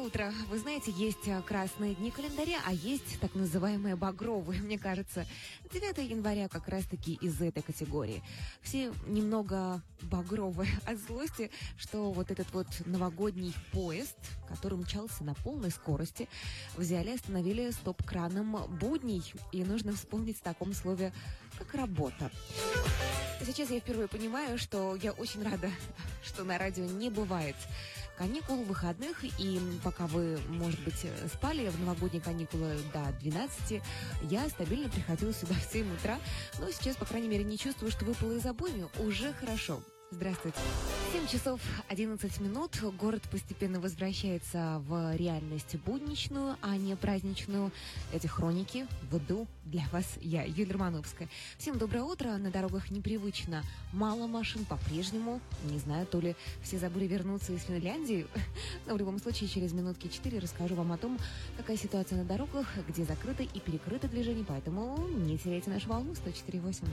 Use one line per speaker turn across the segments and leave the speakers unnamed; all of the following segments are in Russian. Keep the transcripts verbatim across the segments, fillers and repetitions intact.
утро. Вы знаете, есть красные дни календаря, а есть так называемые багровые. Мне кажется, девятого января как раз-таки из этой категории. Все немного багровые от злости, что вот этот вот новогодний поезд, который мчался на полной скорости, взяли и остановили стоп-краном будней. И нужно вспомнить в таком слове, как работа. Сейчас я впервые понимаю, что я очень рада, что на радио не бывает каникул, выходных, и пока вы, может быть, спали в новогодние каникулы до двенадцати, я стабильно приходила сюда в семь утра, но сейчас, по крайней мере, не чувствую, что выпала из обоймы, уже хорошо. Здравствуйте. семь часов одиннадцать минут. Город постепенно возвращается в реальность будничную, а не праздничную. Эти хроники веду для вас я, Юлия Романовская. Всем доброе утро. На дорогах непривычно мало машин по-прежнему. Не знаю, то ли все забыли вернуться из Финляндии. Но в любом случае, через минутки четыре расскажу вам о том, какая ситуация на дорогах, где закрыто и перекрыто движение. Поэтому не теряйте нашу волну сто четыре восемь.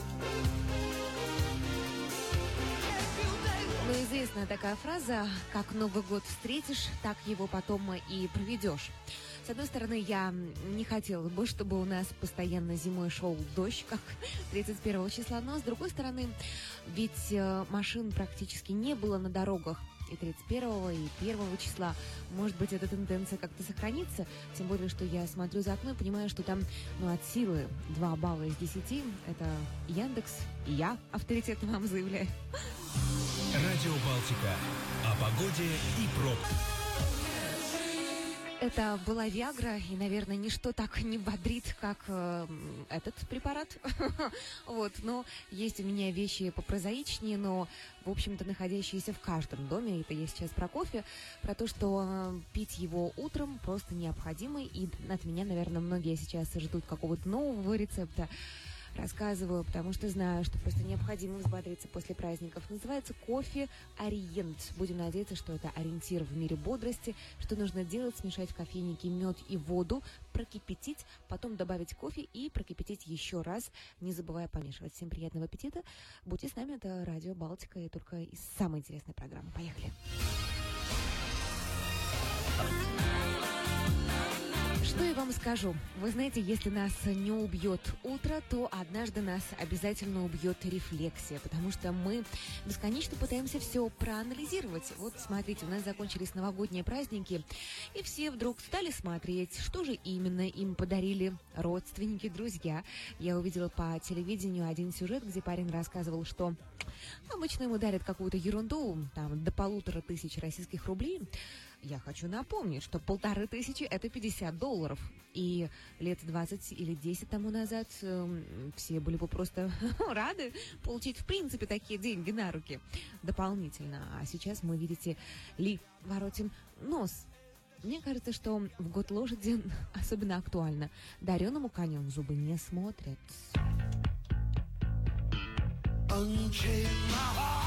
Ну, известная такая фраза: как Новый год встретишь, так его потом и проведешь. С одной стороны, я не хотела бы, чтобы у нас постоянно зимой шел дождь, как тридцать первого числа, но с другой стороны, ведь машин практически не было на дорогах и тридцать первого, и первого числа. Может быть, эта тенденция как-то сохранится, тем более, что я смотрю за окно и понимаю, что там, ну, от силы два балла из десяти. Это Яндекс, и я авторитетно вам заявляю.
Радио Балтика. О погоде и пробках.
Это была Виагра, и, наверное, ничто так не бодрит, как э, этот препарат. Вот, но есть у меня вещи попрозаичнее, но, в общем-то, находящиеся в каждом доме. Это я сейчас про кофе, про то, что э, пить его утром просто необходимо. И от меня, наверное, многие сейчас ждут какого-то нового рецепта. Рассказываю, потому что знаю, что просто необходимо взбодриться после праздников. Называется кофе Ориент. Будем надеяться, что это ориентир в мире бодрости. Что нужно делать? Смешать в кофейнике мед и воду, прокипятить, потом добавить кофе и прокипятить еще раз, не забывая помешивать. Всем приятного аппетита. Будьте с нами, это Радио Балтика и только из самой интересной программы. Поехали! Что я вам скажу? Вы знаете, если нас не убьет утро, то однажды нас обязательно убьет рефлексия, потому что мы бесконечно пытаемся все проанализировать. Вот смотрите, у нас закончились новогодние праздники, и все вдруг стали смотреть, что же именно им подарили родственники, друзья. Я увидела по телевидению один сюжет, где парень рассказывал, что обычно ему дарят какую-то ерунду, там, до полутора тысяч российских рублей. Я хочу напомнить, что полторы тысячи – это пятьдесят долларов. И лет двадцать или десять тому назад э, все были бы просто рады получить, в принципе, такие деньги на руки дополнительно. А сейчас мы, видите ли, воротим нос. Мне кажется, что в год лошади особенно актуально. Дареному коню в зубы не смотрят. Unchain my heart.